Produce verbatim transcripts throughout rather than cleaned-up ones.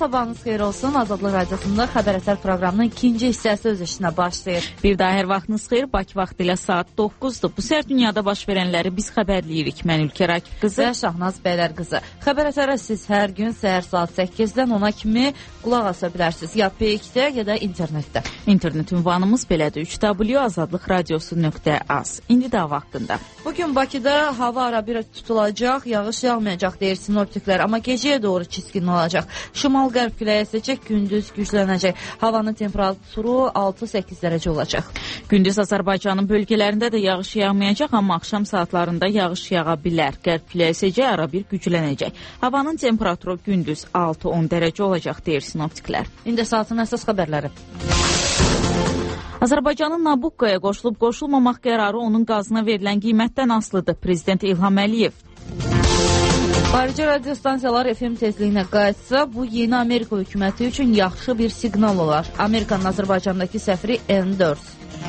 sabahınız xeyir olsun. Azadlıq Radiosunda Xəbər Əsər proqramının ikinci hissəsi öz işinə başlayır. Bir daha hər vaxtınız xeyir. Bakı vaxtı ilə saat doqquzdur. Bu səhər dünyada baş verənləri biz xəbərləyirik. Mən Ülkə Rakib qızı və Şahnaz Bəylər qızı. Xəbər Əsərə siz hər gün səhər saat səkkizdən ona kimi qulaq asa bilərsiniz. Ya P X-də, ya da internetdə. İnternet ünvanımız belədir: üç w azadlıq radiosu nöqtə az. İndi daha vaxtında. Bugün Bakıda hava arabir tutulacaq, yağış yağmayacaq deyir sinoptiklər, amma gecəyə doğru çiskin olacaq. Şimal-qərb küləyi əsəcək, gündüz güclənəcək. Havanın temperaturu altı səkkiz dərəcə olacaq. Gündüz Azərbaycanın bölgələrində də yağış yağmayacaq, amma axşam saatlarında yağış yağa bilər. Qərb küləyi əsəcək, arabir güclənəcək. Havanın temperaturu gündüz altı on dərəcə olacaq deyir sinoptiklər. İndi saatın əsas xəbərləri. Azərbaycanın Nabukkaya qoşulub qoşulmamaq qərarı onun qazına verilən qiymətdən asılıdır. Prezident İlham Əliyev. Xarici radiostansiyalar F M tezliyinə qayıtsa, bu yeni Amerika hökuməti üçün yaxşı bir siqnal olar. Amerikanın Azərbaycandakı səfiri N dörd.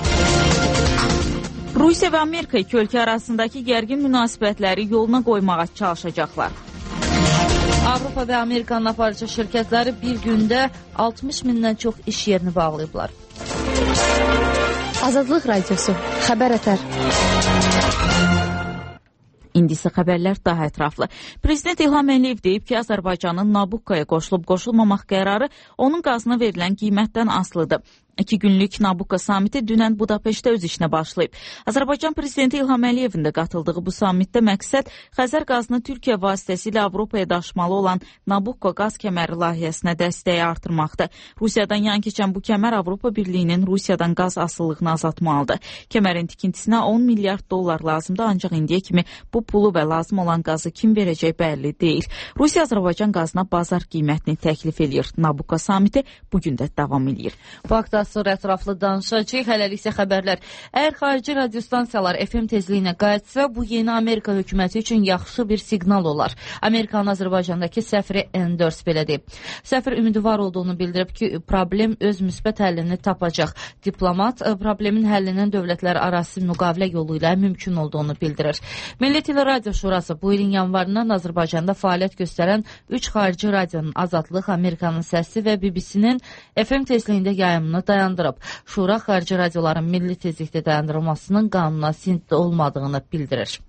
Rusiya və Amerika iki ölkə arasındakı gərgin münasibətləri yoluna qoymağa çalışacaqlar. Avropa və Amerikanın aparıcı şirkətləri bir gündə altmış mindən çox iş yerini bağlayıblar. Azadlıq Radiosu, Xəbər Əsər. İndi isə xəbərlər daha ətraflı. Prezident İlham Əliyev deyib ki, Azərbaycanın Nabukkaya qoşulub qoşulmamaq qərarı onun qazına verilən qiymətdən asılıdır. İki günlük Nabukka samiti dünən Budapeştdə öz işinə başlayıb. Azərbaycan prezidenti İlham Əliyevin də katıldığı bu samitdə məqsəd Xəzər qazını Türkiyə vasitəsilə Avropaya daşımalı olan Nabukka qaz kəməri layihəsinə dəstəyi artırmaqdır. Rusiyadan yan keçən bu kəmər Avropa Birliyinin Rusiyadan qaz asılılığını azaltmalıdır. Kəmərin tikintisinə on milyard dollar lazımdır, ancaq indiyə kimi bu pulu və lazım olan qazı kim verəcək bəlli deyil. Rusiya Azərbaycan qazına bazar qiymətini təklif edir. Nabukka samiti bugün də davam edir. Bakda sonra ətraflı danışacaq. Hələlik isə xəbərlər. Əgər xarici radiostansiyalar F M tezliyinə qayıtsa, bu yeni Amerika hökuməti üçün yaxşı bir siqnal olar. Amerikanın Azərbaycandakı səfiri N dörd belə deyib. Səfir ümidvar olduğunu bildirib ki, problem öz müsbət həllini tapacaq. Diplomat problemin həllinin dövlətlər arası müqavilə yolu ilə mümkün olduğunu bildirir. Milli Teleradio Şurası bu ilin yanvarından Azərbaycanda fəaliyyət göstərən üç xarici radionun Azadlıq, Amerikanın Səsi və B B C-nin F M tezliyində yayımını dayandırıb. Şura xarici radioların milli tezlikdə dayandırılmasının qanuna zidd olmadığını bildirir.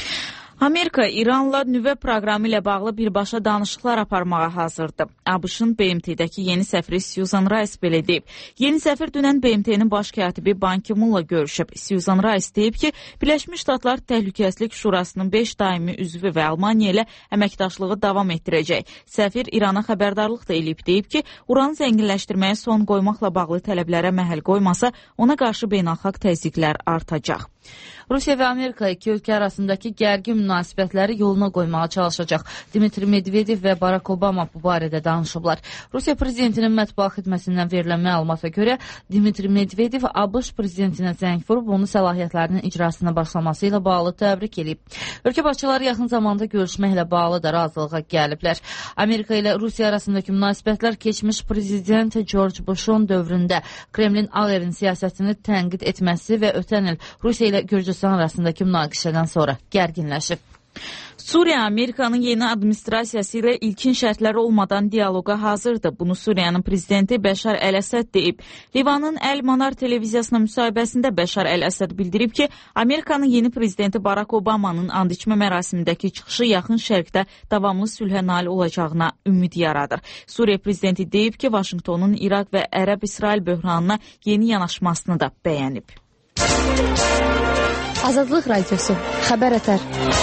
Amerika İranla nüvə proqramı ilə bağlı birbaşa danışıqlar aparmağa hazırdır. ABŞ-ın B M T-dəki yeni səfiri Susan Rice belə deyib. Yeni səfir dünən B M T-nin baş katibi Ban Ki-moonla görüşüb. Susan Rice deyib ki, Birləşmiş Ştatlar Təhlükəsizlik Şurasının beş daimi üzvü və Almaniya ilə əməkdaşlığı davam etdirəcək. Səfir İrana xəbərdarlıq da eləyib, deyib ki, uranı zənginləşdirməyə son qoymaqla bağlı tələblərə məhəl qoymasa, ona qarşı beynəlxalq təzyiqlər artacaq. Rusiya və Amerika iki ölkə arasındakı gərgin münasibətləri yoluna qoymağa çalışacaq. Dmitri Medvedev və Barack Obama bu barədə danışıblar. Rusiya prezidentinin mətbuat xidməsindən verilən məlumata görə Dmitri Medvedev ABŞ prezidentinə zəng vurub onu səlahiyyətlərinin icrasına başlaması ilə bağlı təbrik edib. Ölkə başçıları yaxın zamanda görüşməklə bağlı da razılığa gəliblər. Amerika ilə Rusiya arasındakı münasibətlər keçmiş prezident George Bush'un dövründə Kremlin Ağ Evin siyasətini tənqid etməsi və ötən il Rusiya ilə Gürcüstan arasındakı münaqişədən sonra gərginləşib. Suriya Amerikanın yeni administrasiyası ilə ilkin şərtləri olmadan dialoqa hazırdır. Bunu Suriyanın prezidenti Bəşar Əl-Əsəd deyib. Livanın Əl-Manar televiziyasına müsahibəsində Bəşar Əl-Əsəd bildirib ki, Amerikanın yeni prezidenti Barack Obama'nın and içmə mərasimindəki çıxışı yaxın şərqdə davamlı sülhə nail olacağına ümid yaradır. Suriya prezidenti deyib ki, Vaşinqtonun İraq və Ərəb-İsrail böhranına yeni yanaşmasını da bəyənib. Azadlıq Radiosu, Xəbər Əsər.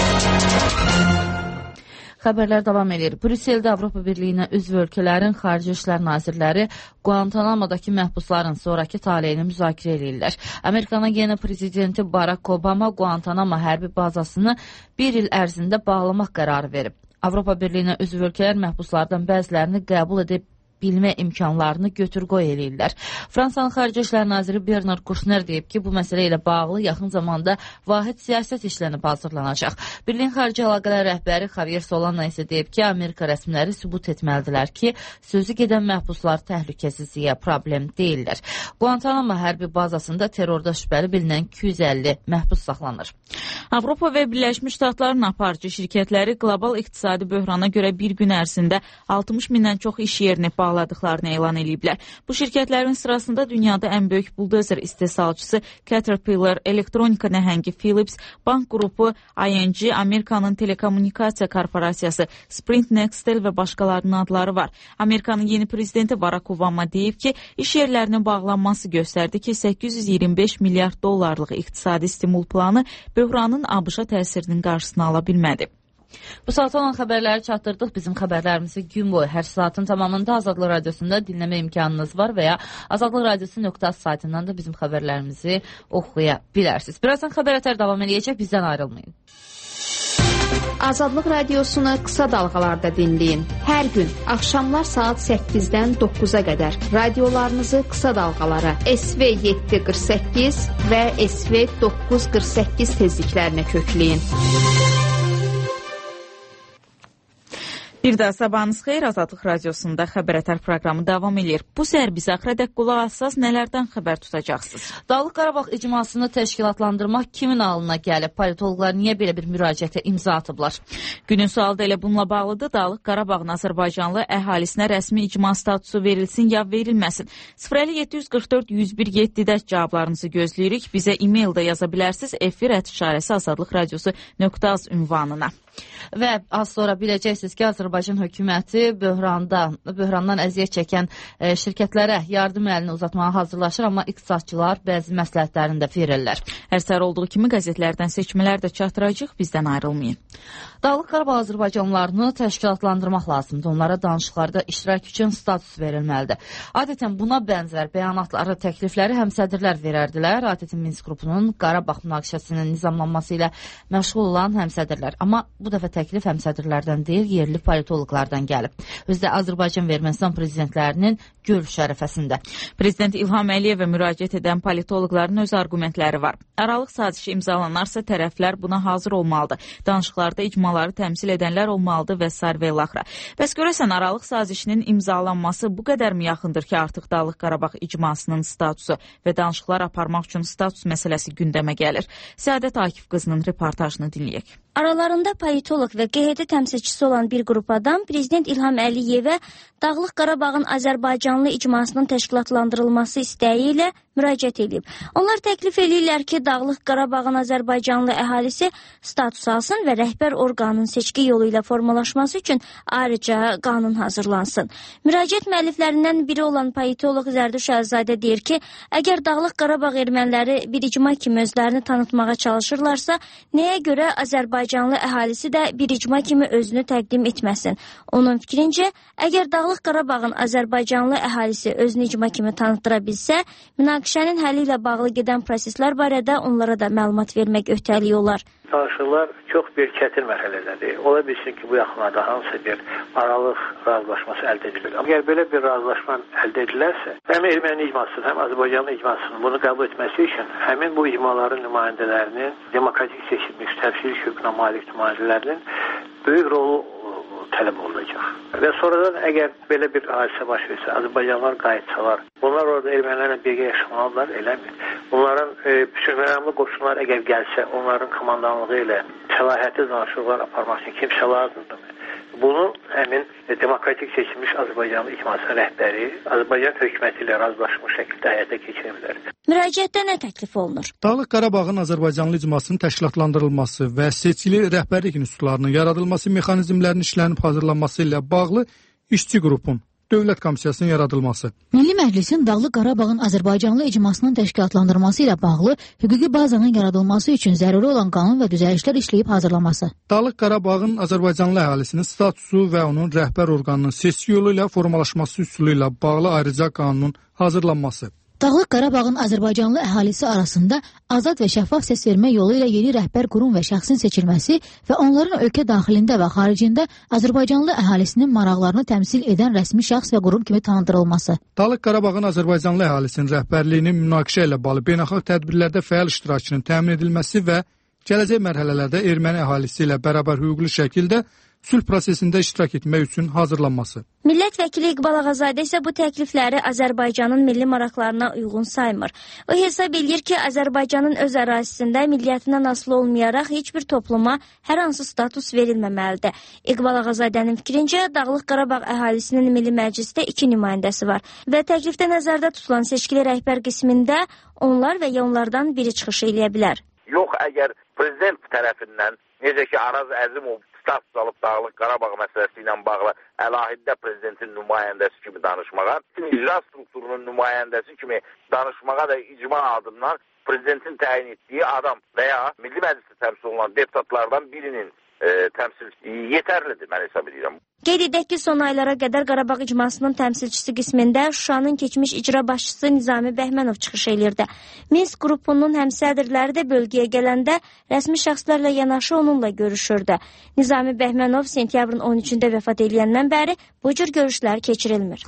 Xəbərlər davam edir. Brüsseldə Avropa Birliyinə üzv ölkələrin xarici işlər nazirləri Guantanamo'dakı məhbusların sonraki taleyini müzakirə edirlər. Amerikanın yeni prezidenti Barack Obama Guantanamo hərbi bazasını bir il ərzində bağlamaq qərarı verib. Avropa Birliyinə üzv ölkələr məhbuslardan bəzilərini qəbul edib bilmə imkanlarını götür-qoy eləyirlər. Fransanın Xarici İşlər Naziri Bernard Kouchner deyib ki, bu məsələ ilə bağlı yaxın zamanda vahid siyasət işlənib hazırlanacaq. Birliyin Xarici Əlaqələr rəhbəri Javier Solana isə deyib ki, Amerika rəsmiləri sübut etməlidirlər ki, sözü gedən məhbuslar təhlükəsizliyə problem deyirlər. Guantanamo hərbi bazasında terrorda şübhəli bilinən iki yüz əlli məhbus saxlanır. Avropa və Birləşmiş Ştatların aparıcı şirkətləri qlobal iqtisadi böhrana görə bir gün ərzində altmış mindən çox iş yerini bağladıqlarını elan ediblər. Bu şirkətlərin sırasında dünyada ən böyük buldozer istehsalçısı Caterpillar, elektronika nəhəngi Philips, bank qrupu I N G, Amerikanın telekommunikasiya korporasiyası Sprint, Nextel və başqalarının adları var. Amerikanın yeni prezidenti Barack Obama deyib ki, iş yerlərinin bağlanması göstərdi ki, səkkiz yüz iyirmi beş milyard dollarlıq iqtisadi stimul planı böhranın ABŞ-a təsirinin qarşısını ala bilmədi. Bu saat olan xəbərləri çatdırdıq. Bizim xəbərlərimizi gün boyu hər saatın tamamında Azadlıq Radiosunda dinləmə imkanınız var və ya azadlıq radiosu nöqtə az saytından da bizim xəbərlərimizi oxuya bilərsiniz. Birazdan xəbər ətər davam edəcək, bizdən ayrılmayın. Azadlıq Radiosunu qısa dalğalarda dinləyin. Hər gün axşamlar saat səkkizdən doqquza qədər radiolarınızı qısa dalğalara S V yeddi qırx səkkiz və S V doqquz qırx səkkiz tezliklərinə kökləyin. Bir daha sabahınız xeyir, Azadlıq Radiosunda Xəbər Ətər proqramı davam edir. Bu səhər biz axıradək qulaq assaz nələrdən xəbər tutacaqsınız? Dağlıq Qarabağ icmasını təşkilatlandırmaq kimin alına gəlib? Politologlar niyə belə bir müraciətə imza atıblar? Günün sualı da elə bununla bağlıdır. Dağlıq Qarabağın Azərbaycanlı əhalisinə rəsmi icma statusu verilsin ya verilməsin? sıfır əlli yeddi yüz qırx dörd yüz bir yeddidə cavablarınızı gözləyirik. Bizə e-mail də yaza bilərsiniz. Efir ət işarəsi azadlıq radiosu nöqtə az ünvanına. Və az sonra biləcəksiniz ki, Azərbaycan hökuməti böhranda, böhrandan əziyyət çəkən e, şirkətlərə yardım əlini uzatmağa hazırlaşır, amma iqtisadçılar bəzi məsləhətlərini də verirlər. Hər səhər olduğu kimi qəzetlərdən seçmələr də çatdıracaq, bizdən ayrılmayın. Dağlıq Qarabağ azərbaycanlılarını təşkilatlandırmaq lazımdır. Onlara danışıqlarda iştirak üçün status verilməlidir. Adətən buna bənzər bəyanatları, təklifləri həmsədrlər verərdilər. Adətən Minsk qrupunun Qarabağ münaqişəsinin nizamlanması ilə məşğul olan həmsədrlər. Amma bu dəfə təklif həmsədrlərdən deyil, yerli politologlardan gəlib. Özdə Azərbaycan və Ermənistan prezidentlərinin görüş ərəfəsində. Prezident İlham Əliyevə müraciət edən politologların öz arqumentləri var. Aralıq sazişi imzalanarsa tərəflər buna hazır olmalıdır. Danışıqlarda icmaları təmsil edənlər olmalıdır və sair və ilaxıra. Bəs görəsən Aralıq sazişinin imzalanması bu qədərmi yaxındır ki, artıq Dağlıq Qarabağ icmasının statusu və danışıqlar aparmaq üçün status məsələsi gündəmə gəlir. Səadət Akif qızının reportajını dinləyək. Aralarında politolog və Q H D təmsilçisi olan bir qrup adam Prezident İlham Əliyevə Dağlıq Qarabağın Azərbaycanlı icmasının təşkilatlandırılması istəyi ilə müraciət edib. Onlar təklif edirlər ki, Dağlıq Qarabağın Azərbaycanlı əhalisi status alsın və rəhbər orqanın seçki yolu ilə formalaşması üçün ayrıca qanun hazırlansın. Müraciət müəlliflərindən biri olan politolog Zərduş Əlizadə deyir ki, əgər Dağlıq Qarabağ erməniləri bir icma kimi özlərini tanıtmağa çalışırlarsa, nəyə görə Azərbaycanlı əhalisi də bir icma kimi özünü təqdim etməsin? Onun fikrincə, əgər Dağlıq Qarabağın Azərbaycanlı əhalisi özünü icma kimi tanıtıra bilsə, münaqişənin həlli ilə bağlı gedən proseslər barədə onlara da məlumat vermək öhdəliyi olar. Danışıqlar çox bir çətin mərhələdədir. Ola bilsin ki, bu yaxınlarda hansısa bir aralıq razılaşması əldə edilir. Əgər belə bir razılaşma əldə edilərsə, həm erməni icmasının, həm Azərbaycanlı icmasının bunu qəbul etməsi üçün həmin bu icmaların nümayəndələrinin, demokratik seçilmiş təmsil hüququna malik nümayəndələrinin böyük rolu tələb olunacaq. Və sonradan əgər belə bir hadisə baş versə, Azərbaycanlılar qayıtsalar, onlar orada ermənilərlə birgə yaşamalılar, eləmir. Bunların e, sülhməramlı qoşunlar əgər gəlsə, onların komandanlığı ilə səlahiyyətli danışıqlar aparmaq üçün kimsə lazımdır. Bunu həmin e, demokratik seçilmiş Azərbaycanlı icmasının rəhbəri Azərbaycan hökuməti ilə razılaşmış şəkildə həyata keçirə bilər. Müraciətdə nə təklif olunur? Dağlıq Qarabağın Azərbaycanlı icmasının təşkilatlandırılması və seçili rəhbərlik institutlarının yaradılması mexanizmlərinin işlənib hazırlanması ilə bağlı işçi qrupun Dövlət Komissiyasının yaradılması. Milli Məclisin Dağlıq Qarabağın Azərbaycanlı icmasının təşkilatlandırılması ilə bağlı hüquqi bazanın yaradılması üçün zəruri olan qanun və düzəlişlər işləyib hazırlanması. Dağlıq Qarabağın Azərbaycanlı əhalisinin statusu və onun rəhbər orqanının seçki yolu ilə formalaşması üsulu ilə bağlı ayrıca qanunun hazırlanması. Dağlıq Qarabağın Azərbaycanlı əhalisi arasında azad və şəffaf səs vermə yolu ilə yeni rəhbər qurum və şəxsin seçilməsi və onların ölkə daxilində və xaricində Azərbaycanlı əhalisinin maraqlarını təmsil edən rəsmi şəxs və qurum kimi tanıdırılması. Dağlıq Qarabağın Azərbaycanlı əhalisinin rəhbərliyinin münaqişə ilə bağlı beynəlxalq tədbirlərdə fəal iştirakının təmin edilməsi və gələcək mərhələlərdə erməni əhalisi ilə bərabər hüquqlu şəkildə sülh prosesində iştirak etmək üçün hazırlanması. Millət vəkili İqbal Ağazadə isə bu təklifləri Azərbaycanın milli maraqlarına uyğun saymır. O hesab edir ki, Azərbaycanın öz ərazisində milliyyətindən asılı olmayaraq heç bir topluma hər hansı status verilməməlidir. İqbal Ağazadənin fikrincə, Dağlıq Qarabağ əhalisinin Milli Məclisdə iki nümayəndəsi var və təklifdə nəzərdə tutulan seçkili rəhbər qismində onlar və ya onlardan biri çıxış eləyə bilər. Yox, əgər prezident tərəfindən, necə ki Araz Əzimov status alıb Dağlıq Qarabağ məsələsi ilə bağlı əlahiddə prezidentin nümayəndəsi kimi danışmağa, icra strukturunun nümayəndəsi kimi danışmağa da icma adından prezidentin təyin etdiyi adam və ya Milli Məclisdə təmsil olunan deputatlardan birinin e, təmsil yetərlidir, mən hesab edirəm. Qeyd edək ki, son aylara qədər Qarabağ icmasının təmsilçisi qismində Şuşanın keçmiş icra başçısı Nizami Bəhmənov çıxış elirdi. Minsk qrupunun həmsədrləri də bölgəyə gələndə rəsmi şəxslərlə yanaşı onunla görüşürdü. Nizami Bəhmənov sentyabrın on üçündə vəfat edəndən bəri bu cür görüşlər keçirilmir.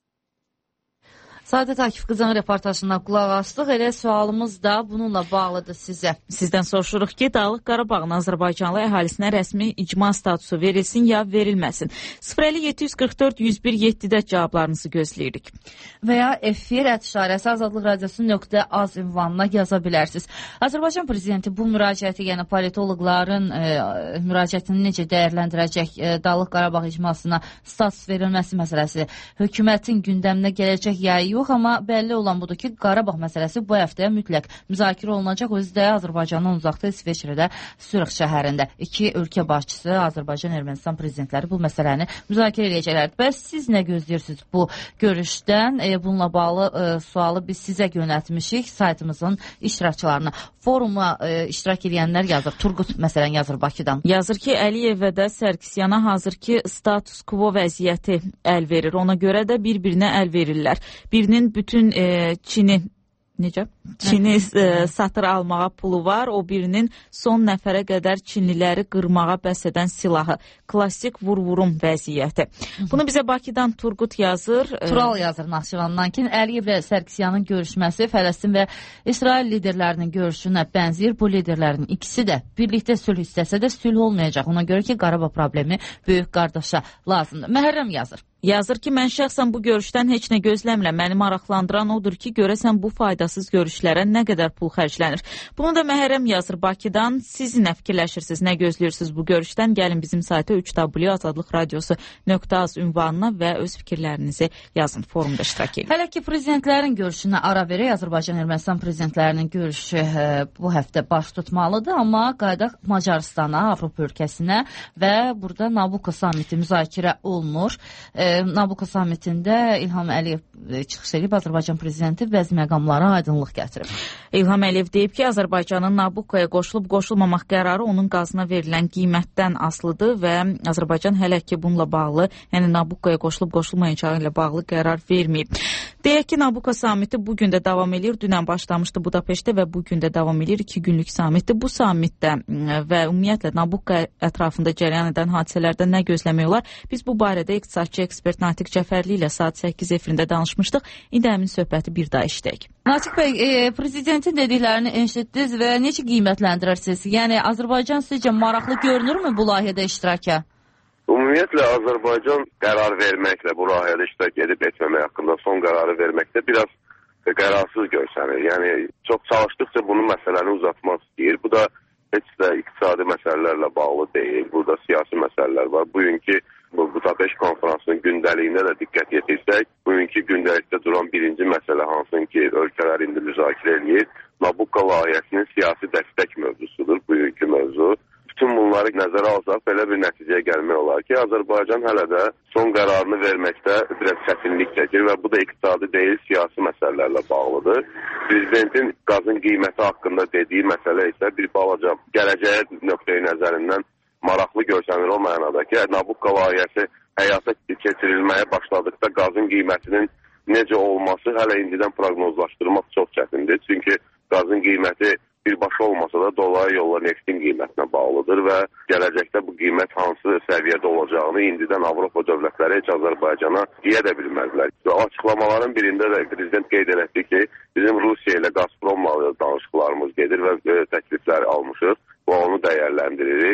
Saadət Akif qızın reportajına qulaq astıq. Elə sualımız da bununla bağlıdır sizə. Sizdən soruşuruq ki, Dağlıq Qarabağın Azərbaycanlı əhalisinə rəsmi icma statusu verilsin ya verilməsin. sıfır elli yeddi yüz qırx dörd yüz bir yeddidə cavablarınızı gözləyirik. Və ya efir ət işarəsi azadlıq radiosu nöqtə az ünvanına yaza bilərsiniz. Azərbaycan prezidenti bu müraciəti, yəni politoloqların e, müraciətini necə dəyərləndirəcək, e, Dağlıq Qarabağ icmasına status verilməsi məsələsi hökumətin gündəminə gələcək ya yox, amma bəlli olan budur ki, Qarabağ məsələsi bu həftəyə mütləq müzakirə olunacaq. Özü də Azərbaycandan uzaqda İsveçrədə Sürx şəhərində iki ölkə başçısı, Azərbaycan, Ermənistan prezidentləri bu məsələni müzakirə edəcəklər. Bəs siz nə gözləyirsiniz bu görüşdən? E, bununla bağlı e, sualı biz sizə yönəltmişik saytımızın iştirakçılarına. Foruma e, iştirak edənlər yazır. Turqut məsələn yazır Bakıdan. Yazır ki, Əliyevə də Sərkisyana hazır ki, status quo vəziyyəti əl verir. Ona görə də bir-birinə əl verirlər. Birinin bütün e, Çini necə? Çini e, satır almağa pulu var, o birinin son nəfərə qədər Çinliləri qırmağa bəs edən silahı. Klassik vur-vurum vəziyyəti. Bunu bizə Bakıdan Turqut yazır. Tural yazır Naxçıvandan ki, Əliyev və Sərkisyanın görüşməsi Fələstin və İsrail liderlərinin görüşünə bənzəyir. Bu liderlərin ikisi də birlikdə sülh istəsə də sülh olmayacaq. Ona görə ki, Qarabağ problemi böyük qardaşa lazımdır. Məhərrəm yazır. Yazır ki, mən şəxsən bu görüşdən heç nə gözləmirəm. Məni maraqlandıran odur ki, görəsən bu faydasız görüşlərə nə qədər pul xərclənir. Bunu da Məhərrəm yazır Bakıdan. Siz nə fikirləşirsiniz, nə gözləyirsiniz bu görüşdən? Gəlin bizim sayta üç w azadlıq radiosu nöqtə az ünvanına və öz fikirlərinizi yazın, forumda iştirak edin. Hələ ki, prezidentlərin görüşünə ara verək. Azərbaycan, Ermənistan prezidentlərinin görüşü e, bu həftə baş tutmalıdır, amma qaydaq Macaristana, Avropa ölkəsinə və burada Nabucco samiti müzakirə olunur. E, Nabucco samitində İlham Əliyev çıxış edib, Azərbaycan prezidenti bəzi məqamlara aydınlıq gətirib. İlham Əliyev deyib ki, Azərbaycanın Nabuccoya qoşulub qoşulmamaq qərarı onun qazına verilən qiymətdən asılıdır və Azərbaycan hələ ki bununla bağlı, yəni Nabuccoya qoşulub qoşulmayacağı ilə bağlı qərar verməyib. Deyək ki, Nabucco samiti bugün də davam edir. Dünən başlamışdı Budapeştdə və bugün də davam edir. İki günlük samitdir. Bu samitdə və ümumiyyətlə Nabucco ətrafında cərəyan edən hadisələrdə nə gözləmək olar? Biz bu barədə iqtisadçı ekspert Natiq Cəfərli ilə saat səkkiz efirində danışmışdıq. İndi həmin söhbəti bir daha işləyək. Natiq bəy, e, prezidentin dediklərini eşitdiniz və necə qiymətləndirirsiniz? Yəni Azərbaycan sizcə maraqlı görünürmü bu layihədə iştiraka? Ümumiyyətlə Azərbaycan qərar verməklə bu layihədə iştirak edib etməmək haqqında son qərarı verməkdə biraz qərarsız görsənir. Yəni çox çalışdıqca bunu məsələni uzatmaq istəyir. Bu da heç də iqtisadi məsələlərlə bağlı deyil. Burada siyasi məsələlər var. Bugünkü bu Budapeşt konferansının gündəliyində də diqqət yetirsək, bugünkü gündəlikdə duran birinci məsələ hansın ki, ölkələr indi müzakirə eləyir. Nabucco layihəsinin siyasi dəstək mövzusudur bugünkü mövzu. Bütün bunları nəzərə alsaq, belə bir nəticəyə gəlmək olar ki, Azərbaycan hələ də son qərarını verməkdə biraz çətinlik çəkir və bu da iqtisadi deyil, siyasi məsələlərlə bağlıdır. Prezidentin qazın qiyməti haqqında dediyi məsələ isə bir balaca gələcəyə nöqteyi nəzərindən maraqlı görsənir o mənada ki, Nabucco layihəsi həyata keçirilməyə başladıqda qazın qiymətinin necə olması hələ indidən proqnozlaşdırmaq çox çətindir. Çünki qazın qiyməti birbaşa olmasa da dolayı yolla neftin qiymətinə bağlıdır və gələcəkdə bu qiymət hansı səviyyədə olacağını indidən Avropa dövlətləri heç Azərbaycana deyə də bilməzlər. Və açıqlamaların birində də prezident qeyd etdi ki, bizim Rusiya ilə Gazpromla danışıqlarımız gedir və təklifləri almışıq və onu dəyərləndiririk.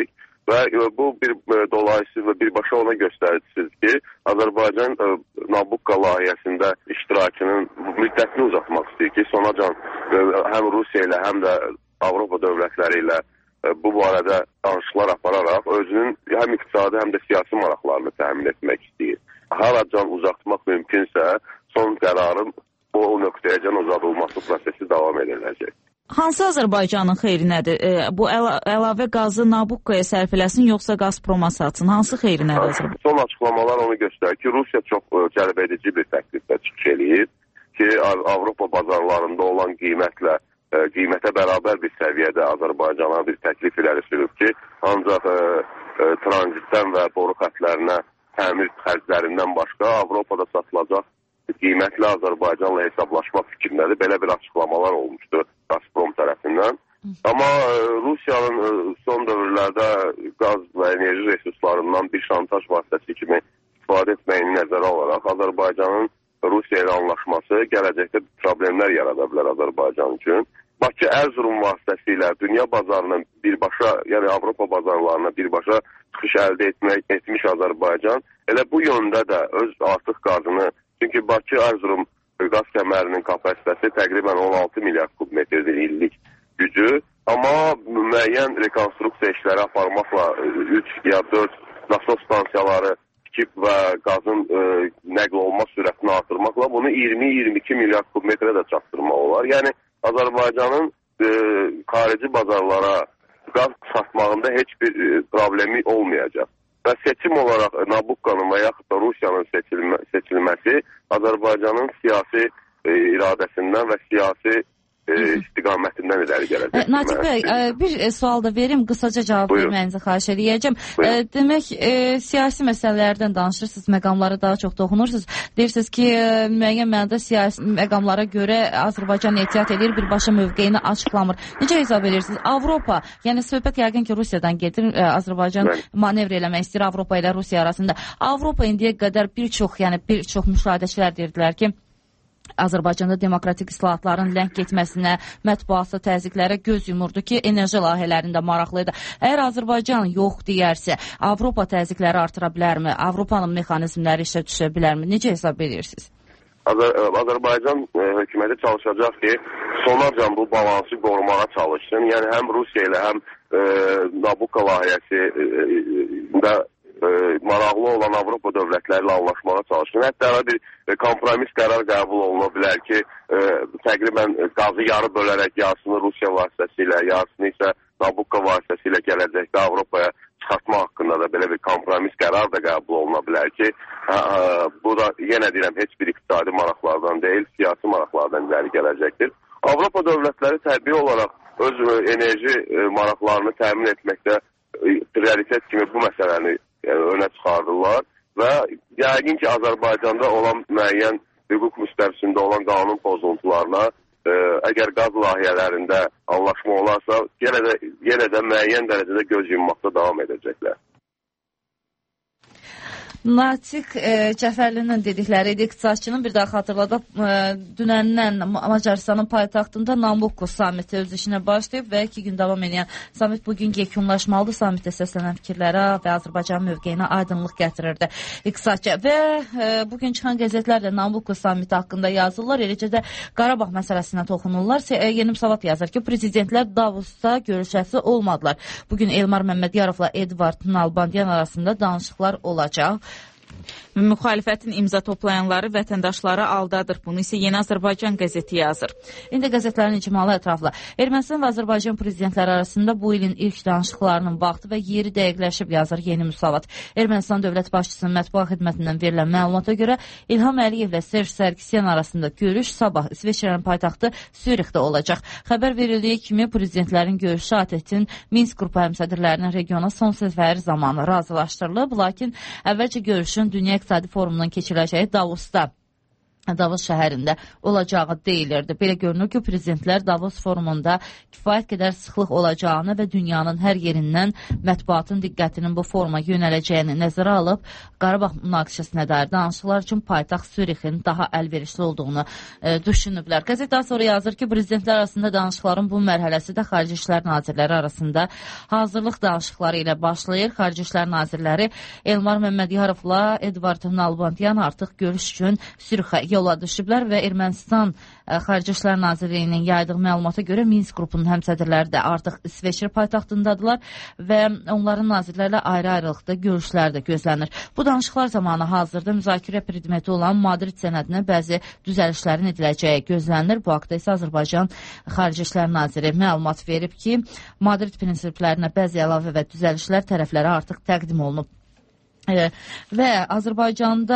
Və bu bir dolayısıyla birbaşa ona göstəricisiz ki, Azərbaycan Nabucco layihəsində iştirakının müddətini uzatmaq istəyir ki, sonacan həm Rusiya ilə, həm də Avropa dövlətləri ilə bu barədə danışıqlar apararaq özünün həm iqtisadi, həm də siyasi maraqlarını təmin etmək istəyir. Haracan uzatmaq mümkünsə, son qərarın o nöqtəyəcən uzadılması prosesi davam ediləcək. Hansı Azərbaycanın xeyri nədir? E, bu əla əlavə qazı Nabuccoya sərf eləsin, yoxsa Gazproma satsın? Hansı xeyri nədir Azərbaycan? Son açıqlamalar onu göstərir ki, Rusiya çox cəlb edici bir təkliflə çıxış eləyir ki, Avropa bazarlarında olan qiymətlə, e, qiymətə bərabər bir səviyyədə Azərbaycana bir təklif irəli sürüb ki, ancaq e, e, tranzitdən və boru xətlərinə təmir xərclərindən başqa Avropada satılacaq qiymətli Azərbaycanla hesablaşmaq fikrindədir. Belə bir açıqlamalar olmuşdu Gazprom tərəfindən. Amma Rusiyanın son dövrlərdə qaz və enerji resurslarından bir şantaj vasitəsi kimi istifadə etməyini nəzərə alaraq Azərbaycanın Rusiya ilə anlaşması gələcəkdə problemlər yarada bilər Azərbaycan üçün. Bakı Erzurum vasitəsilə dünya bazarına birbaşa, yəni Avropa bazarlarına birbaşa çıxış əldə etmək, etmiş Azərbaycan elə bu yöndə də öz artıq qazını, çünki Bakı Erzurum qaz kəmərinin kapasitəsi təqribən on altı milyard kubmetrdir illik gücü, amma müəyyən rekonstruksiya işləri aparmaqla üç ya dörd nasos stansiyaları tikib və qazın e, nəql olma sürətini artırmaqla bunu iyirmi iyirmi iki milyard kubmetrə də çatdırmaq olar. Yəni Azərbaycanın e, xarici bazarlara qaz satmağında heç bir e, problemi olmayacaq. Və seçim olaraq Nabucco'nun və yaxud da Rusiyanın seçilmə, seçilməsi Azərbaycanın siyasi e, iradəsindən və siyasi e, istiqamətindən irəli gələcək. Natiq bəy, bir sual da verim, qısaca cavab verməyinizi xahiş edəcəm. Demək, e, siyasi məsələlərdən danışırsınız, məqamlara daha çox toxunursunuz. Deyirsiniz ki, müəyyən mənada siyasi məqamlara görə Azərbaycan ehtiyat edir, birbaşa mövqeyini açıqlamır. Necə hesab edirsiniz? Avropa, yəni söhbət yəqin ki, Rusiyadan gedir, Azərbaycan manevr eləmək istəyir Avropa ilə Rusiya arasında. Avropa indiyə qədər bir çox, yəni bir çox müşahidəçilər deyirdilər ki, Azərbaycanda demokratik islahatların ləng getməsinə, mətbuatı təzyiqlərə göz yumurdu ki, enerji layihələrində maraqlıydı. Əgər Azərbaycan yox deyərsə, Avropa təzyiqləri artıra bilərmi? Avropanın mexanizmləri işə düşə bilərmi? Necə hesab edirsiniz? Azər Azərbaycan e, hökuməti çalışacaq ki, sonacan bu balansı qorumağa çalışsın. Yəni həm Rusiya ilə, həm e, Nabucco layihəsi e, də e, maraqlı olan Avropa dövlətləri ilə anlaşmağa çalışsın. Hətta bir e, kompromis qərar qəbul oluna bilər ki, e, təqribən qazı yarı bölərək yarısını Rusiya vasitəsilə, yarısını isə Nabucco vasitəsilə gələcəkdə Avropaya çıxartma haqqında da belə bir kompromis qərar da qəbul oluna bilər ki, ə, ə, bu da yenə deyirəm heç bir iqtisadi maraqlardan deyil, siyasi maraqlardan iləri gələcəkdir. Avropa dövlətləri təbii olaraq öz enerji maraqlarını təmin etməkdə prioritet kimi bu məsələni yəni, önə çıxardırlar və yəqin ki, Azərbaycanda olan müəyyən hüquq müstəvisində olan qanun pozuntularına ə, əgər qaz layihələrində anlaşma olarsa, yenə də, yenə də müəyyən dərəcədə göz yummaqda davam edəcəklər. Natiq e, Cəfərlinin dedikləri idi, iqtisadçının bir daha xatırladaq, e, dünəndən Macarıstanın paytaxtında Nabucco samiti öz işinə başlayıb və iki gün davam edən samit bugün yekunlaşmalıdır. Samitdə səslənən fikirlərə və Azərbaycan mövqeyinə aydınlıq gətirirdi iqtisadçı. Və e, bugün çıxan qəzetlər də Nabucco samiti haqqında yazırlar, eləcə də Qarabağ məsələsinə toxunurlar. E, Yeni Müsavat yazır ki, prezidentlər Davosda görüşəsi olmadılar. Bugün Elmar Məmmədiyarovla Edvard Nalbandiyan arasında danışıqlar olacaq. Müxalifətin imza toplayanları vətəndaşları aldadır. Bunu isə Yeni Azərbaycan qəzeti yazır. İndi qəzetlərin icmalı ətraflı. Ermənistan və Azərbaycan prezidentləri arasında bu ilin ilk danışıqlarının vaxtı və yeri dəqiqləşib, yazır Yeni Müsavat. Ermənistan dövlət başçısının mətbuat xidmətindən verilən məlumata görə İlham Əliyev və Serj Sərkisyan arasında görüş sabah İsveçrənin paytaxtı Sürixdə olacaq. Xəbər verildiyi kimi prezidentlərin görüşü ATƏT-in Minsk qrupu həmsədrlərinin regiona son səfəri zamanı razılaşdırılıb, lakin əvvəlcə görüşün Dünya İqtisadi Forumunun keçiriləcəyi Davosda Davos şəhərində olacağı deyilirdi. Belə görünür ki, prezidentlər Davos forumunda kifayət qədər sıxlıq olacağını və dünyanın hər yerindən mətbuatın diqqətinin bu foruma yönələcəyini nəzərə alıb, Qarabağ münaqişəsinə dair danışıqlar üçün paytaxt Sürixin daha əlverişli olduğunu e, düşünüblər. Qəzet daha sonra yazır ki, prezidentlər arasında danışıqların bu mərhələsi də Xarici İşlər Nazirləri arasında hazırlıq danışıqları ilə başlayır. Xarici İşlər Nazirləri Elmar Məmmədyarovla Edvard Nalbantyan artıq görüş üçün Sürixə yola düşüblər və Ermənistan Xarici İşlər Nazirliyinin yaydığı məlumata görə Minsk qrupunun həmsədrləri də artıq İsveçrə paytaxtındadılar və onların nazirlərlə ayrı-ayrılıqda görüşlər də gözlənir. Bu danışıqlar zamanı hazırda müzakirə predmeti olan Madrid sənədinə bəzi düzəlişlərin ediləcəyi gözlənilir. Bu haqda isə Azərbaycan Xarici İşlər Naziri məlumat verib ki, Madrid prinsiplərinə bəzi əlavə və düzəlişlər tərəflərə artıq təqdim olunub. Və Azərbaycanda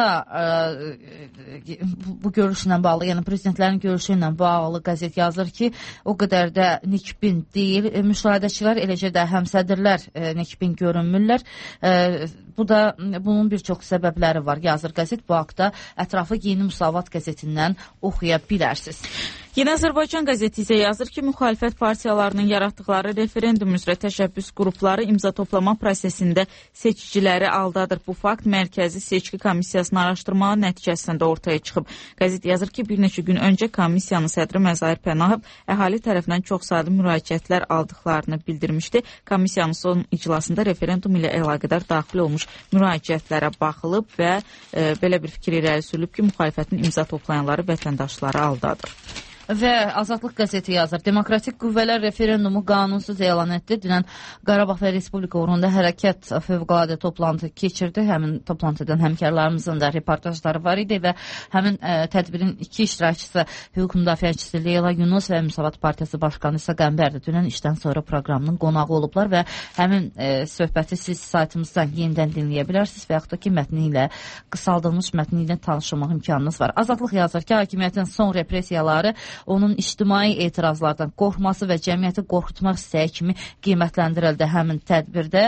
e, bu görüşlə bağlı, yəni prezidentlərin görüşü ilə bağlı qəzet yazır ki, o qədər də nikbin deyil. E, müşahidəçilər, eləcə də həmsədrlər e, nikbin görünmürlər. E, bu da bunun bir çox səbəbləri var, yazır qəzet. Bu haqda ətrafı Yeni Müsavat qəzetindən oxuya bilərsiniz. Yeni Azərbaycan qəzeti isə yazır ki, müxalifət partiyalarının yaratdıqları referendum üzrə təşəbbüs qrupları imza toplama prosesində seçiciləri aldadır. Bu fakt Mərkəzi Seçki Komissiyasının araşdırmağı nəticəsində ortaya çıxıb. Qəzet yazır ki, bir neçə gün öncə komissiyanın sədri Məzahir Pənahov əhali tərəfindən çoxsaylı müraciətlər aldıqlarını bildirmişdi. Komissiyanın son iclasında referendum ilə əlaqədar daxil olmuş müraciətlərə baxılıb və e, belə bir fikir irəli sürülüb ki, müxalifətin imza toplayanları vətəndaşları aldadır. Və Azadlıq qəzeti yazır. Demokratik qüvvələr referendumu qanunsuz elan etdi. Dünən Qarabağ və Respublika uğrunda hərəkət fövqəladə toplantı keçirdi. Həmin toplantıdan həmkarlarımızın da reportajları var idi və həmin ə, tədbirin iki iştirakçısı hüquq müdafiəçisi Leyla Yunus və Müsavat Partiyası Başqanı İsa Qəmbər də dünən işdən sonra proqramının qonağı olublar və həmin ə, söhbəti siz saytımızdan yenidən dinləyə bilərsiniz və yaxud da ki, mətni ilə, qısaldılmış mətni ilə tanışmaq imkanınız var. Azadlıq yazır ki, hakimiyyətin son repressiyaları onun ictimai etirazlardan qorxması və cəmiyyəti qorxutmaq istəyi kimi qiymətləndirildi həmin tədbirdə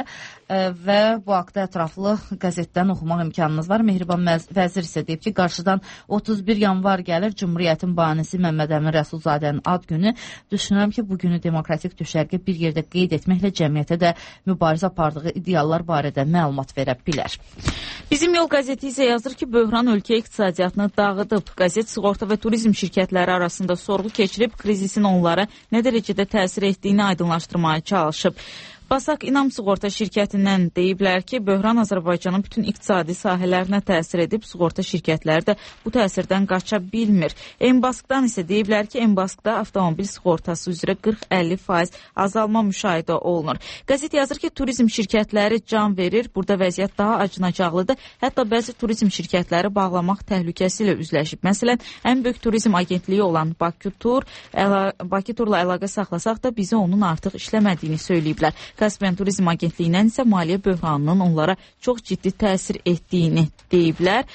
və bu haqda ətraflı qəzetdən oxumaq imkanınız var. Mehriban Vəzir isə deyib ki, qarşıdan otuz bir yanvar gəlir, Cumhuriyyətin banisi Məmməd Əmin Rəsulzadənin ad günü. Düşünürəm ki, bu günü demokratik düşərgə bir yerdə qeyd etməklə cəmiyyətə də mübarizə apardığı ideallar barədə məlumat verə bilər. Bizim Yol qəzeti isə yazır ki, böhran ölkə iqtisadiyyatını dağıdıb. Qəzet sığorta və turizm şirkətləri arasında sorğu keçirib, krizisin onlara nə dərəcədə təsir etdiyini aydınlaşdırmaya çalışıb. Basak İnam Sığorta şirkətindən deyiblər ki, böhran Azərbaycanın bütün iqtisadi sahələrinə təsir edib, sığorta şirkətləri də bu təsirdən qaça bilmir. Embaskdan isə deyiblər ki, Embaskda avtomobil sığortası üzrə qırx əlli faiz azalma müşahidə olunur. Qəzet yazır ki, turizm şirkətləri can verir, burada vəziyyət daha acınacaqlıdır. Hətta bəzi turizm şirkətləri bağlamaq təhlükəsi ilə üzləşib. Məsələn, ən böyük turizm agentliyi olan Bakı Tur, əla, Bakı Turla əlaqə saxlasaq da bizi onun artıq işləmədiyini söyləyiblər. Kaspiyan Turizm Agentliyindən isə maliyyə böhranının onlara çox ciddi təsir etdiyini deyiblər.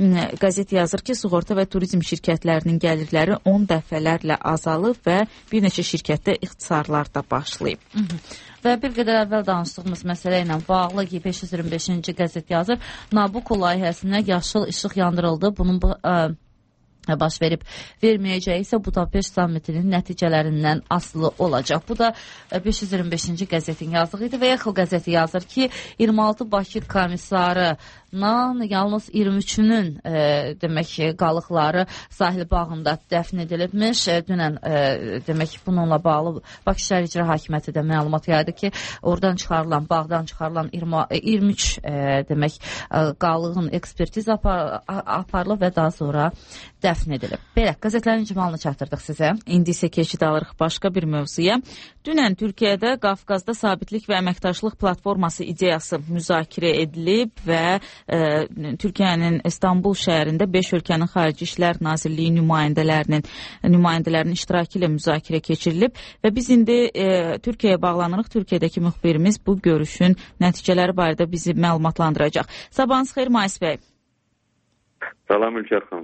Qəzet yazır ki, sığorta və turizm şirkətlərinin gəlirləri on dəfələrlə azalıb və bir neçə şirkətdə ixtisarlar da başlayıb. Hı -hı. Və bir qədər əvvəl danışdığımız məsələ ilə bağlı beş yüz iyirmi beşinci qəzet yazır. Nabucco layihəsinə yaşıl işıq yandırıldı. Bunun bu ə, baş verib verməyəcəyi isə Budapeşt sammitinin nəticələrindən asılı olacaq. Bu da beş yüz iyirmi beşinci qəzetin yazdığı idi və Yaxıl qəzeti yazır ki, iyirmi altı Bakı komissarı yalnız iyirmi üçünün e, demək qalıqları sahil bağında dəfn edilibmiş. E, dünən e, demək bununla bağlı Bakı Şəhər İcra Hakimiyyəti də məlumat yaydı ki, oradan çıxarılan, bağdan çıxarılan iyirmi üç e, demək e, qalığın ekspertiz apar, aparılıb və daha sonra dəfn edilib. Belə, qəzetlərin icmalını çatdırdıq sizə. İndi isə keçid alırıq başqa bir mövzuya. Dünən Türkiyədə Qafqazda sabitlik və əməkdaşlıq platforması ideyası müzakirə edilib və e, Türkiyənin İstanbul şəhərində beş ölkənin Xarici İşlər Nazirliyi nümayəndələrinin nümayəndələrinin iştirakı ilə müzakirə keçirilib və biz indi e, Türkiyəyə bağlanırıq. Türkiyədəki müxbirimiz bu görüşün nəticələri barədə bizi məlumatlandıracaq. Sabahınız xeyir, Mais bəy. Salam Ülkər xanım.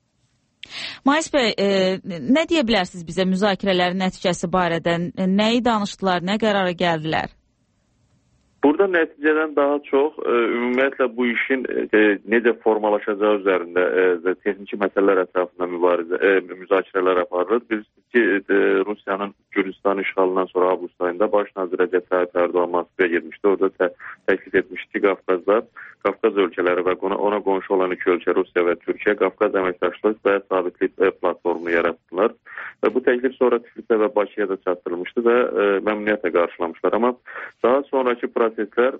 Mais bəy, e, nə deyə bilərsiniz bizə müzakirələrin nəticəsi barədə? Nəyi danışdılar, nə qərara gəldilər? Burada nəticədən daha çox e, ümumiyyətlə bu işin e, necə formalaşacağı üzərində e, texniki məsələlər ətrafında mübarizə, e, müzakirələr aparılır. Bilirsiniz ki, e, Rusiyanın Gürcistan işğalından sonra avqust ayında baş nazir Rəcəb Tayyip Ərdoğan Moskvaya girmişdi. Orada tə, təklif etmişdi ki, Qafqazda, Qafqaz ölkələri və ona, ona qonşu olan iki ölkə Rusiya və Türkiyə Qafqaz əməkdaşlıq və sabitlik e, platformunu yaratdılar. Və bu təklif sonra Tiflisə və Bakıya da çatdırılmışdı və e, məmnuniyyətlə qarşılamışlar. Amma daha sonraki proseslər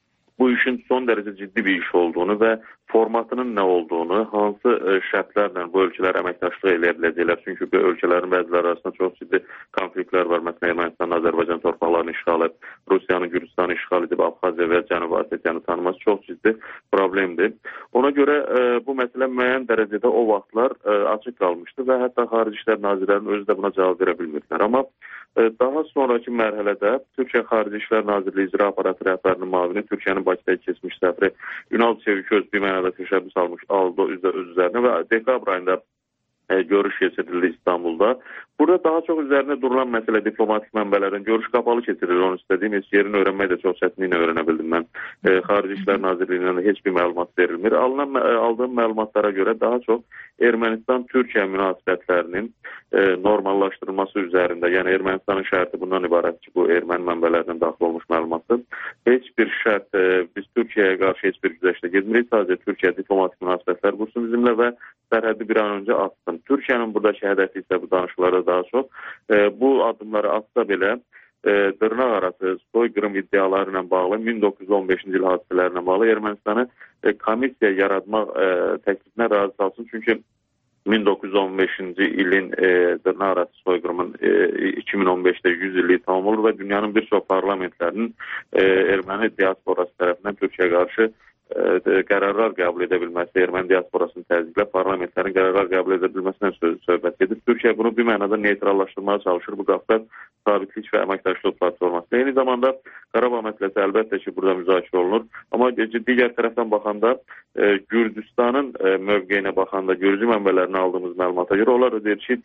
bu işin son dərəcə ciddi bir iş olduğunu və formatının nə olduğunu, hansı şərtlərlə bu ölkələr əməkdaşlıq eləyə biləcəklər. Çünki bu ölkələrin bəziləri arasında çox ciddi konfliktlər var. Məsələn, Ermənistan Azərbaycan torpaqlarını işğal edib, Rusiyanın Gürcistanı işğal edib, Abxaziya və Cənubi Osetiyanı tanıması çox ciddi problemdir. Ona görə e, bu məsələ müəyyən dərəcədə o vaxtlar e, açıq qalmışdı və hətta Xarici İşlər Nazirlərinin özü də buna cavab verə bilmirdilər. Amma e, daha sonraki mərhələdə Türkiyə Xarici İşlər Nazirliyi İcra Aparatı rəhbərinin müavini Türkiyənin Bakıda keçmiş səfiri Ünal Çeviköz bir mənada təşəbbüs almış aldı öz üzərinə və dekabr ayında e, görüş keçirildi İstanbulda. Burada daha çox üzərində durulan məsələ diplomatik mənbələrin görüş qapalı keçirilir. Onu istədiyim heç yerini öyrənmək də çox çətinliklə öyrənə bildim mən. E, Xarici İşlər Nazirliyindən heç bir məlumat verilmir. Alınan, aldığım məlumatlara görə daha çox Ermənistan-Türkiyə münasibətlərinin e, normallaşdırılması üzərində, yəni Ermənistanın şərti bundan ibarət ki, bu erməni mənbələrindən daxil olmuş məlumatdır. Heç bir şərt, e, biz Türkiyəyə qarşı heç bir güzəştə getmirik. Sadəcə Türkiyə diplomatik münasibətlər qursun bizimlə və sərhəddi bir an öncə atsın. Türkiyənin buradakı hədəfi isə bu danışıqlarda daha çox e, bu addımları atsa belə e, dırnaq arası soyqırım iddiaları ilə bağlı min doqquz yüz on beşinci il hadisələrlə bağlı Ermənistanı e, komissiya yaratmaq e, təklifinə razı salsın. Çünki min doqquz yüz on beşinci ilin e, dırnaq arası soyqırımın e, iki min on beşdə yüz illiyi tamam olur və dünyanın bir çox parlamentlərinin e, erməni diasporası tərəfindən Türkiyəyə qarşı qərarlar qəbul edə bilməsi, erməni diasporasını təzyiqlə parlamentlərin qərarlar qəbul edə bilməsindən söz söhbət edir. Türkiyə bunu bir mənada neytrallaşdırmaya çalışır bu Qafqaz sabitlik və əməkdaşlıq platforması. Eyni zamanda Qarabağ məsələsi əlbəttə ki, burada müzakirə olunur. Amma digər tərəfdən baxanda e, Gürcistanın e, mövqeyinə baxanda, Gürcü mənbələrinə aldığımız məlumata görə onlar deyir ki,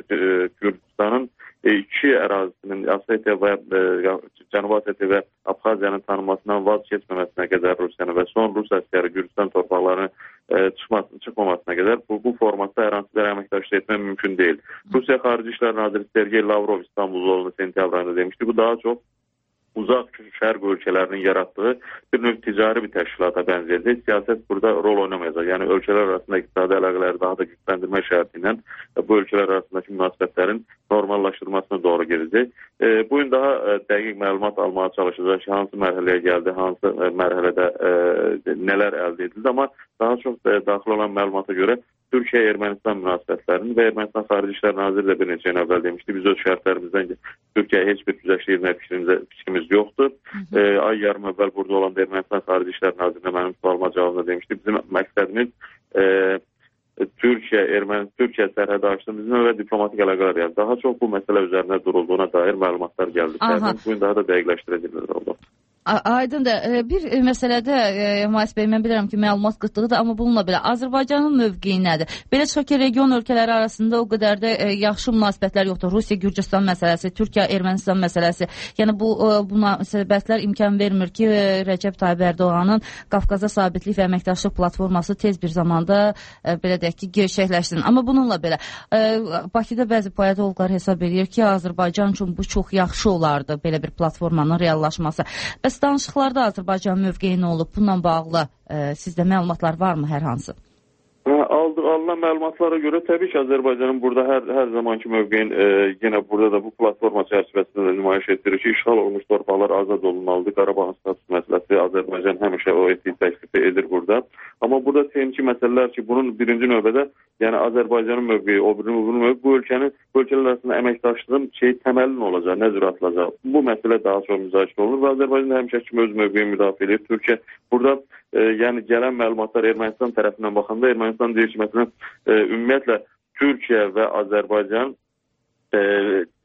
Gürcistanın iki ərazisinin Osetiya və e, Cənubi Osetiya və Abxaziyanın tanınmasından vaz keçməməsinə qədər Rusiyanı və son Rus əsgəri Gürcistan torpaqlarını e, çıxmasına, çıxmamasına qədər bu, bu formatda hər hansı bir əməkdaşlıq etmək mümkün deyil. Rusiya Xarici İşlər Naziri Sergey Lavrov İstanbul yolunu sentyabr ayında demişdi. Bu daha çox uzaq şərq ölkələrinin yaratdığı bir növ ticari bir təşkilata bənzəyəcək. Siyasət burada rol oynamayacaq. Yəni ölkələr arasında iqtisadi əlaqələri daha da gücləndirmə şərti ilə bu ölkələr arasındakı münasibətlərin normallaşdırılmasına doğru gedəcək. E, bu gün daha e, dəqiq məlumat almağa çalışacaq ki, hansı mərhələyə gəldi, hansı e, mərhələdə e, nələr əldə edildi. Amma daha çox e, daxil olan məlumata görə Türkiyə-Ermənistan münasibətlərinin və Ermənistan Xarici İşlər Naziri də bir neçə gün əvvəl demişdi. Biz öz şərtlərimizdən Türkiyəyə heç bir güzəştə girmək fikrimiz yoxdur. E, ay yarım əvvəl burada olan Ermənistan Xarici İşlər Nazirinə mənim sualıma cavabında demişdi. Bizim məqsədimiz e, Türkiyə, Erməni, Türkiyə sərhədi açdığımızın və diplomatik əlaqələr yəni. Daha çox bu məsələ üzərində durulduğuna dair məlumatlar gəldi. Bu gün daha da dəqiqləşdirəcəklər oldu. Aydındır. Bir məsələdə Mühasib bəy, mən bilirəm ki, məlumat qıtlığıdır, amma bununla belə Azərbaycanın mövqeyi nədir? Belə çox ki, region ölkələri arasında o qədər də yaxşı münasibətlər yoxdur. Rusiya, Gürcistan məsələsi, Türkiyə, Ermənistan məsələsi. Yəni bu münasibətlər imkan vermir ki, Rəcəb Tayyip Ərdoğanın Qafqaza sabitlik və əməkdaşlıq platforması tez bir zamanda belə deyək ki, gerçəkləşsin. Amma bununla belə Bakıda bəzi politologlar hesab edir ki, Azərbaycan üçün bu çox yaxşı olardı belə bir platformanın reallaşması. Bəs danışıqlarda Azərbaycan mövqeyi nə olub? Bununla bağlı e, sizdə məlumatlar varmı hər hansı? Aldı, alınan məlumatlara görə təbii ki, Azərbaycanın burada hər, hər zamanki mövqeyin e, yenə burada da bu platforma çərçivəsində nümayiş etdirir ki, işğal olmuş torpaqlar azad olunmalıdır. Qarabağın status məsələsi Azərbaycan həmişə o etdiyi təklifi edir burada. Amma burada texniki məsələlər ki, bunun birinci növbədə yəni Azərbaycanın mövqeyi, o birinin mövqeyi, bu ölkənin, bu ölkələr arasında əməkdaşlığın şey təməlin olacaq, nə cür atılacaq. Bu məsələ daha çox müzakirə olunur və Azərbaycan həmişə kimi öz mövqeyini müdafiə edir. Türkiyə burada e, yəni gələn məlumatlar Ermənistan tərəfindən baxanda Ermənistan deyir ki, məsələn, e, ümumiyyətlə Türkiyə və Azərbaycan e,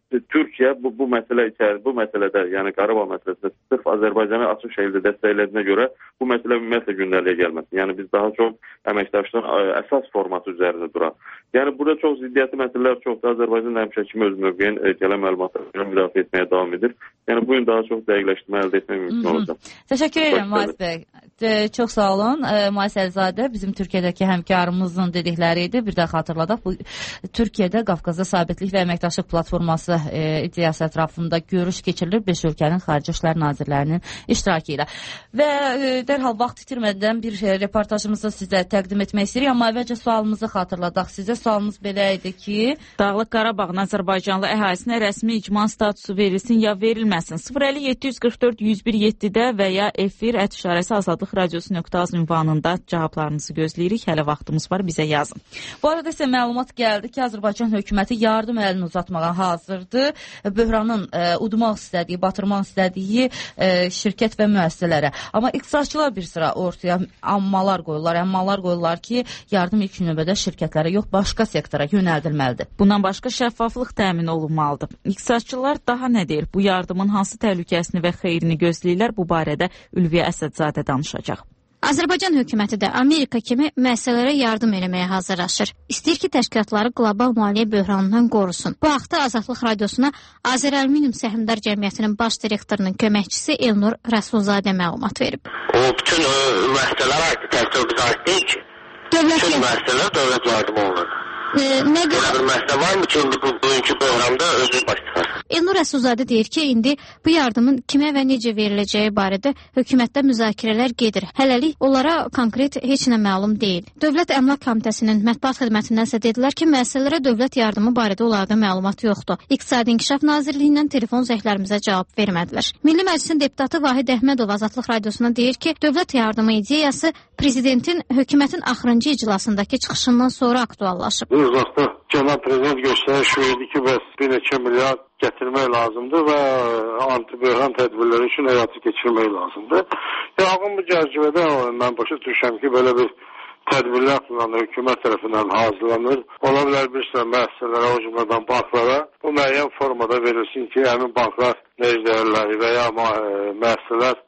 Türkiyə bu, bu məsələ içərisində, bu məsələdə, yəni Qarabağ məsələsində sırf Azərbaycanı açıq şəkildə dəstəklədiyinə görə bu məsələ ümumiyyətlə gündəliyə gəlməsin. Yəni biz daha çox əməkdaşlığın əsas formatı üzərində duraq. Yəni burada çox ziddiyyətli məsələlər çoxdur. Azərbaycan həmişə kimi öz mövqeyin gələn məlumatlarını müdafiə etməyə davam edir. Yəni bu gün daha çox dəqiqləşdirmə əldə etmək mümkün olacaq. Təşəkkür edirəm Muaz bəy. Çox sağ olun. Muaz Əlizadə bizim Türkiyədəki həmkarımızın dedikləri idi. Bir də xatırladaq, bu Türkiyədə Qafqazda Sabitlik və Əməkdaşlıq Platforması e, ideyası ətrafında görüş keçirilir beş ölkənin Xarici İşlər Nazirlərinin iştirakı ilə. Və e, dərhal vaxt itirmədən bir e, reportajımızı sizə təqdim etmək istəyirik. Amma əvvəlcə sualımızı xatırladaq. Sizə sualımız belə idi ki, Dağlıq Qarabağın Azərbaycanlı əhalisinə rəsmi icma statusu verilsin ya verilməsin. sıfır əlli yeddi yüz qırx dörd yüz bir yeddidə və ya efir ət işarəsi azadlıq radiosu nöqtə az ünvanında cavablarınızı gözləyirik. Hələ vaxtımız var, bizə yazın. Bu arada isə məlumat gəldi ki, Azərbaycan hökuməti yardım əlini uzatmağa hazırdır. Böhranın e, udmaq istədiyi, batırmaq istədiyi e, şirkət və müəssisələrə. Amma iqtisadçılar bir sıra ortaya ammalar qoyurlar, əmmalar qoyurlar ki, yardım ilk növbədə şirkətlərə yox, başqa sektora yönəldilməlidir. Bundan başqa şəffaflıq təmin olunmalıdır. İqtisadçılar daha nə deyir? Bu yardımın hansı təhlükəsini və xeyrini gözləyirlər? Bu barədə Ülviyə Əsədzadə danışacaq. Azərbaycan hökuməti də Amerika kimi müəssisələrə yardım eləməyə hazırlaşır. İstəyir ki, təşkilatları qlobal maliyyə böhranından qorusun. Bu haqda Azadlıq Radiosuna Azəralüminium Səhmdar Cəmiyyətinin baş direktorunun köməkçisi Elnur Rəsulzadə məlumat verib. O bütün müəssisələr aid təhsil bizə deyil ki, bütün müəssisələr dövlət yardımı olur. E, nə qədər bir məsələ varmı ki, indi bu bugünkü böhramda özü baş çıxar? Elnur Rəsulzadə deyir ki, indi bu yardımın kimə və necə veriləcəyi barədə hökumətdə müzakirələr gedir. Hələlik onlara konkret heç nə məlum deyil. Dövlət Əmlak Komitəsinin mətbuat xidmətindən isə dedilər ki, müəssisələrə dövlət yardımı barədə onlarda məlumat yoxdur. İqtisadi İnkişaf Nazirliyindən telefon zəhlərimizə cavab vermədilər. Milli Məclisin deputatı Vahid Əhmədov Azadlıq Radiosuna deyir ki, dövlət yardımı ideyası prezidentin hökumətin axırıncı iclasındakı çıxışından sonra aktuallaşıb. Bu uzaqda Cənab Prezident göstəriş verdi ki, bəs bir neçə milyard gətirmək lazımdır və anti-böhran tədbirləri üçün həyata keçirmək lazımdır. Yağın bu cərcivədə mən başa düşürəm ki, belə bir tədbirlər planı hökumət tərəfindən hazırlanır. Ola bilər bir sıra müəssisələrə, o cümlədən banklara bu müəyyən formada verilsin ki, həmin banklar necdərləri və ya müəssisələr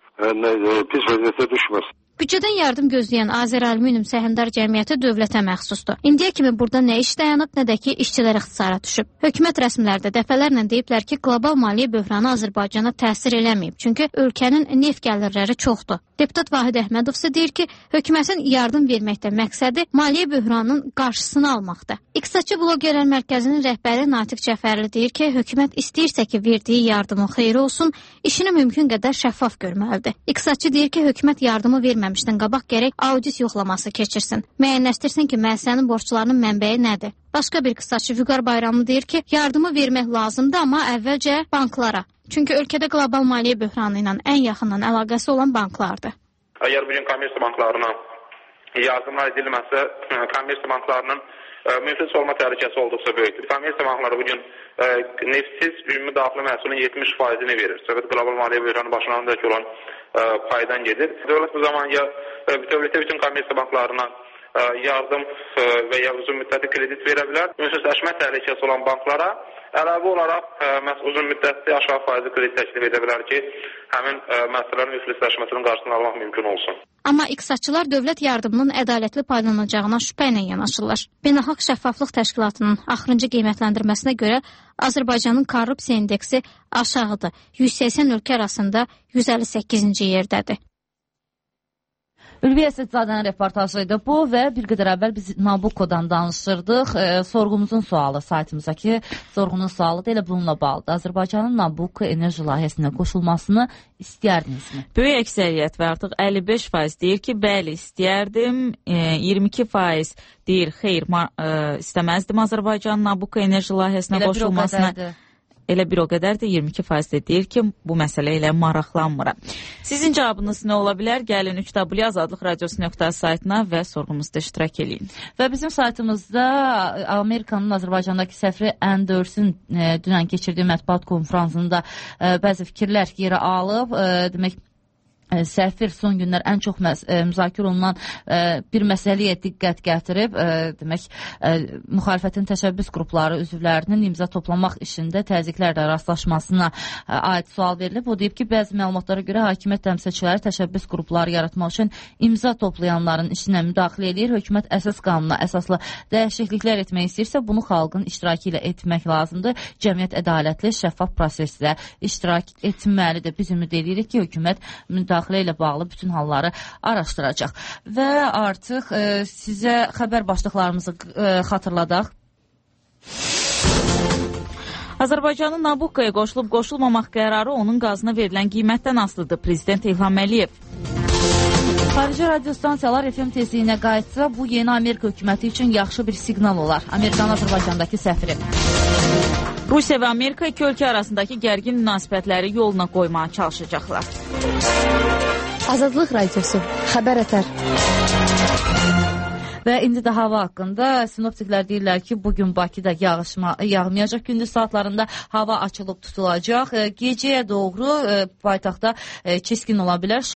pis vəziyyətə düşməsin. Büdcədən yardım gözləyən Azəralüminium Səhmdar Cəmiyyəti dövlətə məxsusdur. İndiyə kimi burada nə iş dayanıb, nə də ki, işçilər ixtisara düşüb. Hökumət rəsmiləri də dəfələrlə deyiblər ki, qlobal maliyyə böhranı Azərbaycana təsir eləməyib, çünki ölkənin neft gəlirləri çoxdur. Deputat Vahid Əhmədov isə deyir ki, hökumətin yardım verməkdə məqsədi maliyyə böhranının qarşısını almaqdır. İqtisadçı Blogerlər Mərkəzinin rəhbəri Natiq Cəfərli deyir ki, hökumət istəyirsə ki, verdiyi yardımın xeyri olsun, işini mümkün qədər şəffaf görməlidir. İqtisadçı deyir ki, hökumət yardımı verməmişdən qabaq gərək audit yoxlaması keçirsin. Müəyyənləşdirsin ki, müəssisənin borclarının mənbəyi nədir. Başqa bir iqtisadçı Vüqar Bayramlı deyir ki, yardımı vermək lazımdır, amma əvvəlcə banklara. Çünki ölkədə qlobal maliyyə böhranı ilə ən yaxından əlaqəsi olan banklardır. Əgər bugün kommersiya banklarına yardımlar edilməsə, kommersiya banklarının müflis olma təhlükəsi olduqca böyükdür. Kommersiya bankları bugün e, neftsiz ümumi daxili məhsulun yetmiş faizini verir. Söhbət qlobal maliyyə böhranı başlanğıcındakı olan e, paydan gedir. Dövlət bu zaman ya e, dövlətə bütün kommersiya banklarına e, yardım e, və ya uzun müddətli kredit verə bilər. Müflisləşmə təhlükəsi olan banklara əlavə olaraq e, uzun müddətli aşağı faizli kredit təklif edə bilər ki, həmin e, məsələlərin müflisləşməsinin qarşısını almaq mümkün olsun. Amma iqtisadçılar dövlət yardımının ədalətli paylanacağına şübhə ilə yanaşırlar. Beynəlxalq Şəffaflıq Təşkilatının axırıncı qiymətləndirməsinə görə Azərbaycanın korrupsiya indeksi aşağıdır. yüz səksən ölkə arasında yüz əlli səkkizinci yerdədir. Ülviyə Əsədzadənin reportajı idi bu və bir qədər əvvəl biz Nabukodan danışırdıq. E, sorğumuzun sualı saytımızdakı sorğunun sualı da elə bununla bağlıdır. Azərbaycanın Nabuko enerji layihəsinə qoşulmasını istəyərdinizmi? Böyük əksəriyyət və artıq əlli beş faiz deyir ki, bəli istəyərdim. E, iyirmi iki faiz deyir, xeyr, e, istəməzdim Azərbaycanın Nabuko enerji layihəsinə elə qoşulmasına. Elə bir o qədər də iyirmi iki faiz də deyir ki, bu məsələ ilə maraqlanmıram. Sizin cavabınız nə ola bilər? Gəlin üç w azadlıq radiosu nöqtə az saytına və sorğumuzda iştirak edin. Və bizim saytımızda Amerikanın Azərbaycandakı səfiri Anderson e, dünən keçirdiyi mətbuat konfransında e, bəzi fikirlər yerə alıb. E, demək Səfir son günlər ən çox məs müzakirə olunan bir məsələyə diqqət gətirib, demək, müxalifətin təşəbbüs qrupları üzvlərinin imza toplamaq işində təzyiqlərlə rastlaşmasına aid sual verilib. O deyib ki, bəzi məlumatlara görə hakimiyyət təmsilçiləri təşəbbüs qrupları yaratmaq üçün imza toplayanların işinə müdaxilə edir. Hökumət əsas qanuna əsaslı dəyişikliklər etmək istəyirsə, bunu xalqın iştirakı ilə etmək lazımdır. Cəmiyyət ədalətli, şəffaf prosesdə iştirak etməlidir. Biz ümid edirik ki, hökumət müdaxilə ilə bağlı bütün halları araşdıracaq. Və artıq e, sizə xəbər başlıqlarımızı e, xatırladaq. Azərbaycanın Nabukkaya qoşulub qoşulmamaq qərarı onun qazına verilən qiymətdən asılıdır. Prezident İlham Əliyev. Xarici radiostansiyalar F M tezliyinə qayıtsa, bu yeni Amerika hökuməti üçün yaxşı bir siqnal olar. Amerikanın Azərbaycandakı səfiri. Rusiya və Amerika iki ölkə arasındakı gərgin münasibətləri yoluna qoymağa çalışacaqlar. Azadlıq radiosu, xəbər ətər. Və indi də hava haqqında sinoptiklər deyirlər ki, bugün Bakıda yağışma, yağmayacaq. Gündüz saatlarında hava açılıb tutulacaq. Gecəyə doğru paytaxtda keskin ola bilər.